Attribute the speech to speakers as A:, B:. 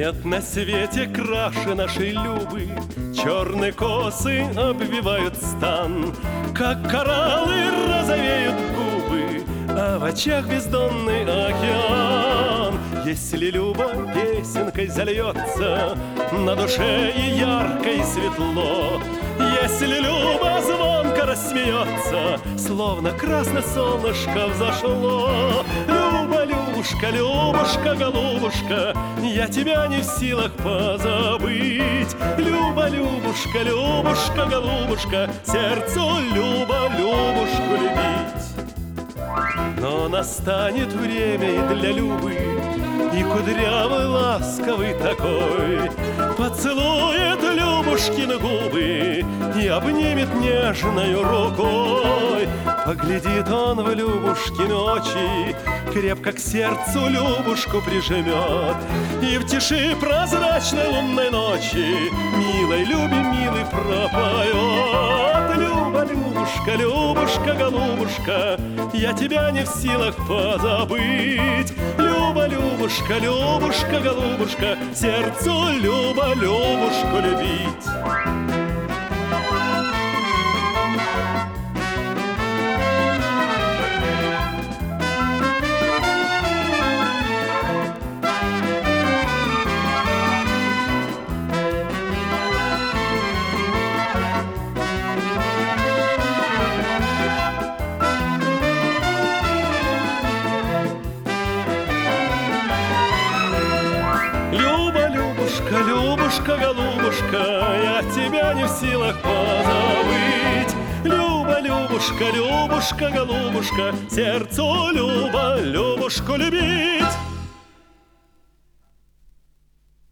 A: Нет на свете краше нашей Любы, черные косы обвивают стан, как кораллы розовеют губы, а в очах бездонный океан. Если Люба песенкой зальется, на душе и ярко, и светло. Если Люба звонко рассмеется, словно красное солнышко взошло. Люба, Любушка, Любушка, голубушка, я тебя не в силах позабыть. Люба, Любушка, Любушка, голубушка, сердцу Люба, Любушку любить. Но настанет время и для Любы, и кудрявый, ласковый такой поцелует Любушкины губы и обнимет нежною рукой. Поглядит он в Любушкины очи, крепко к сердцу Любушку прижмет, и в тиши прозрачной лунной ночи милой Любе милый пропоет. Люба, Любушка, Любушка, голубушка, я тебя не в силах позабыть. Люба, Любушка, Любушка, голубушка, сердцу Люба, Любушку любить. Любушка, голубушка, я тебя не в силах позабыть. Люба, Любушка, Любушка, голубушка, сердцу Люба, Любушку любить.